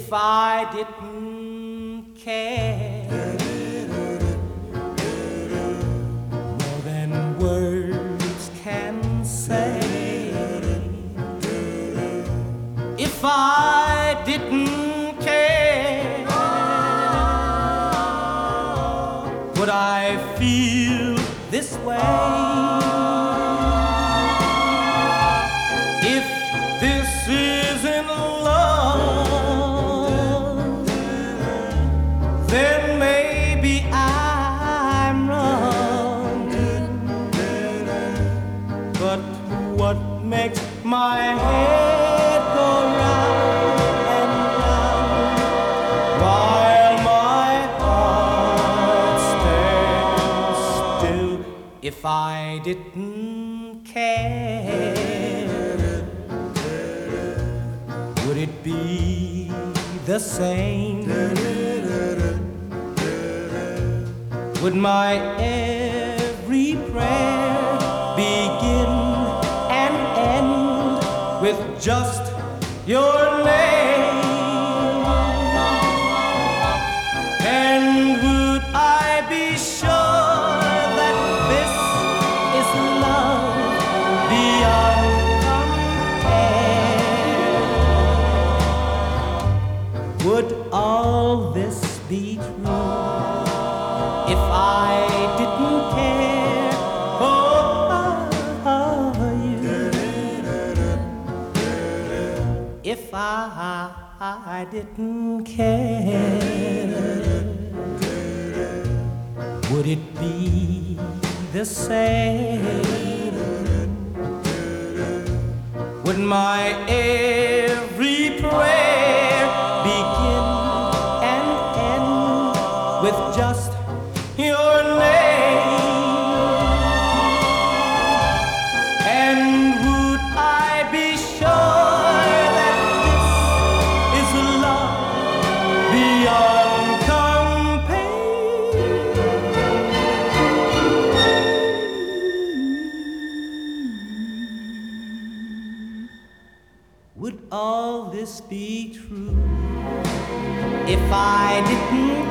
if I didn't care more than words can say, if I didn't care, would I feel this way? If this isn't love, then maybe I'm wrong. But what makes my head go round and round while my heart stands still? If I didn't care, would it be the same? Would my every prayer begin and end with just your name? And would I be sure that this is love beyond compare? Would all this be true if I didn't care for you? If I didn't care, would it be the same? Would my every prayer begin and end with just your name? And would I be sure that this is love beyond compare? Would all this be true if I didn't